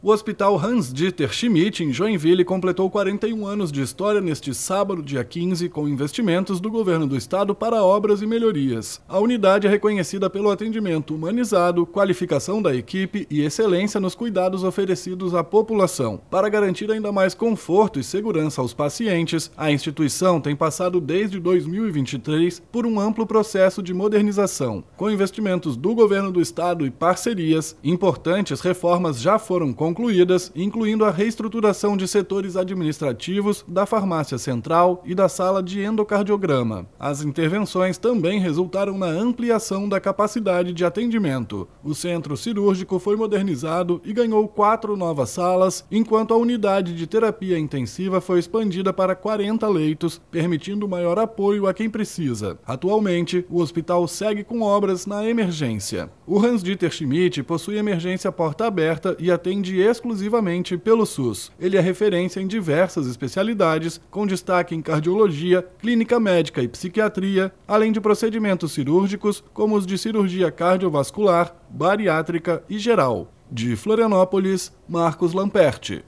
O Hospital Hans-Dieter Schmidt, em Joinville, completou 41 anos de história neste sábado, dia 15, com investimentos do governo do estado para obras e melhorias. A unidade é reconhecida pelo atendimento humanizado, qualificação da equipe e excelência nos cuidados oferecidos à população. Para garantir ainda mais conforto e segurança aos pacientes, a instituição tem passado desde 2023 por um amplo processo de modernização. Com investimentos do governo do estado e parcerias, importantes reformas já foram concluídas, incluindo a reestruturação de setores administrativos, da farmácia central e da sala de endocardiograma. As intervenções também resultaram na ampliação da capacidade de atendimento. O centro cirúrgico foi modernizado e ganhou 4 novas salas, enquanto a unidade de terapia intensiva foi expandida para 40 leitos, permitindo maior apoio a quem precisa. Atualmente, o hospital segue com obras na emergência. O Hans-Dieter Schmidt possui emergência porta aberta e atende exclusivamente pelo SUS. Ele é referência em diversas especialidades, com destaque em cardiologia, clínica médica e psiquiatria, além de procedimentos cirúrgicos, como os de cirurgia cardiovascular, bariátrica e geral. De Florianópolis, Marcos Lamperti.